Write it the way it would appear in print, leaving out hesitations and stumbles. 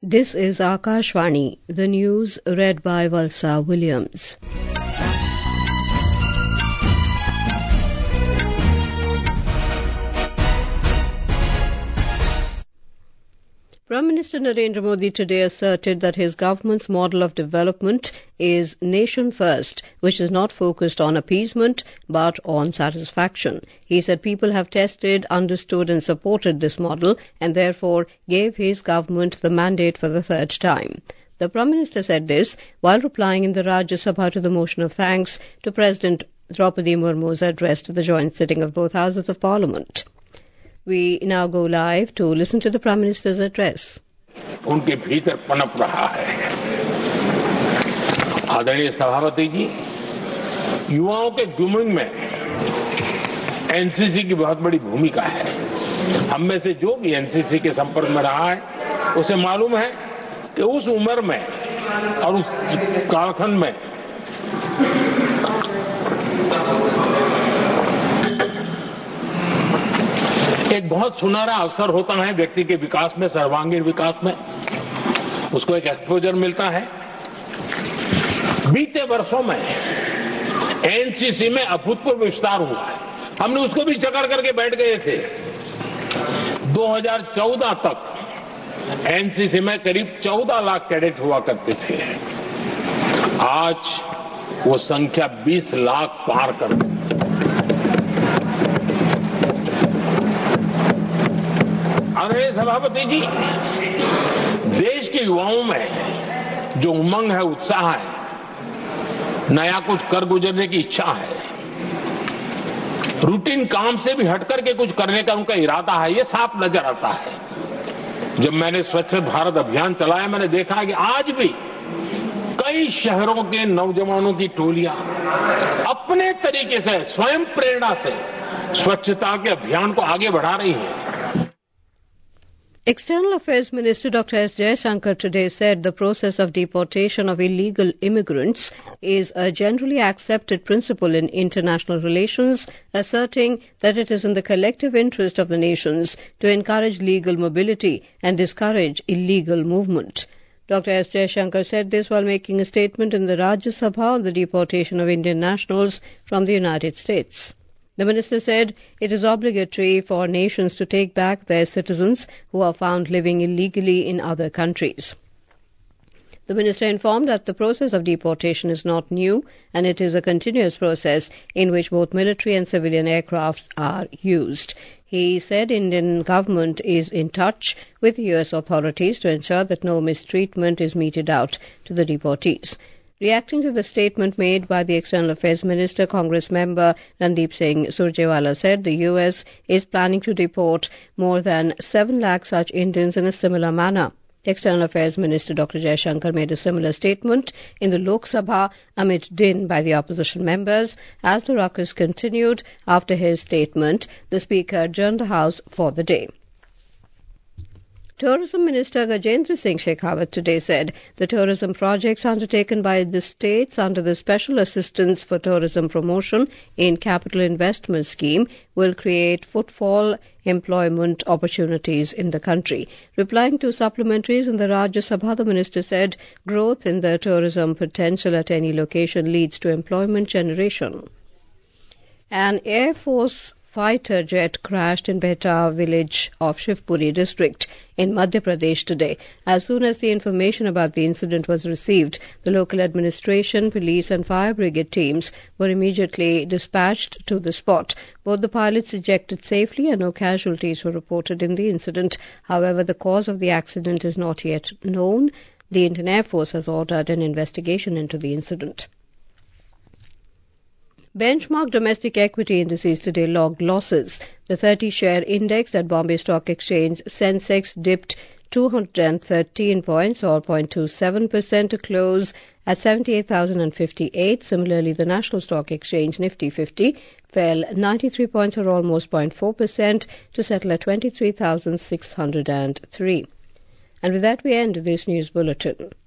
This is Akashvani, the news read by Valsa Williams. Prime Minister Narendra Modi today asserted that his government's model of development is nation first, which is not focused on appeasement but on satisfaction. He said people have tested, understood and supported this model and therefore gave his government the mandate for the third time. The Prime Minister said this while replying in the Rajya Sabha to the motion of thanks to President Draupadi Murmu's address to the joint sitting of both houses of Parliament. We now go live to listen to the Prime Minister's address. उनके भीतर पनप रहा है। आदरणीय सभापति जी, युवाओं के grooming में एनसीसी की बहुत बड़ी भूमिका है। हम में से जो भी एनसीसी के संपर्क में रहा है, उसे मालूम है कि उस उम्र में और उस कालखंड में एक बहुत सुनहरा अवसर होता है व्यक्ति के विकास में, सर्वांगीण विकास में, उसको एक एक्सपोजर मिलता है। बीते वर्षों में एनसीसी में अभूतपूर्व विस्तार हुआ है। हमने उसको भी चकड़ करके बैठ गए थे। 2014 तक एनसीसी में करीब 14 लाख कैडेट हुआ करते थे। आज वो संख्या 20 लाख पार कर गई। आदरणीय सभापति जी, देश के युवाओं में जो उमंग है, उत्साह है, नया कुछ कर गुजरने की इच्छा है, रूटीन काम से भी हटकर के कुछ करने का उनका इरादा है, ये साफ नजर आता है। जब मैंने स्वच्छ भारत अभियान चलाया, मैंने देखा है कि आज भी कई शहरों के नौजवानों की टोलियां अपने तरीके से, स्वयं प्रेरणा से स्वच्छता के अभियान को आगे बढ़ा रही हैं। External Affairs Minister Dr. S. Jaishankar today said the process of deportation of illegal immigrants is a generally accepted principle in international relations, asserting that it is in the collective interest of the nations to encourage legal mobility and discourage illegal movement. Dr. S. Jaishankar said this while making a statement in the Rajya Sabha on the deportation of Indian nationals from the United States. The minister said it is obligatory for nations to take back their citizens who are found living illegally in other countries. The minister informed that the process of deportation is not new and it is a continuous process in which both military and civilian aircrafts are used. He said Indian government is in touch with US authorities to ensure that no mistreatment is meted out to the deportees. Reacting to the statement made by the External Affairs Minister, Congress member Randeep Singh Surjewala said the US is planning to deport more than 7 lakh such Indians in a similar manner. External Affairs Minister Dr. Jaishankar made a similar statement in the Lok Sabha amid din by the opposition members. As the ruckus continued after his statement, the Speaker adjourned the House for the day. Tourism Minister Gajendra Singh Shekhawat today said the tourism projects undertaken by the states under the Special Assistance for Tourism Promotion in Capital Investment Scheme will create footfall employment opportunities in the country. Replying to supplementaries in the Rajya Sabha, the minister said growth in the tourism potential at any location leads to employment generation. An Air Force fighter jet crashed in Behta village of Shivpuri district in Madhya Pradesh today. As soon as the information about the incident was received, the local administration, police and fire brigade teams were immediately dispatched to the spot. Both the pilots ejected safely and no casualties were reported in the incident. However, the cause of the accident is not yet known. The Indian Air Force has ordered an investigation into the incident. Benchmark domestic equity indices today logged losses. The 30-share index at Bombay Stock Exchange Sensex dipped 213 points or 0.27% to close at 78,058. Similarly, the National Stock Exchange Nifty 50 fell 93 points or almost 0.4% to settle at 23,603. And with that we end this news bulletin.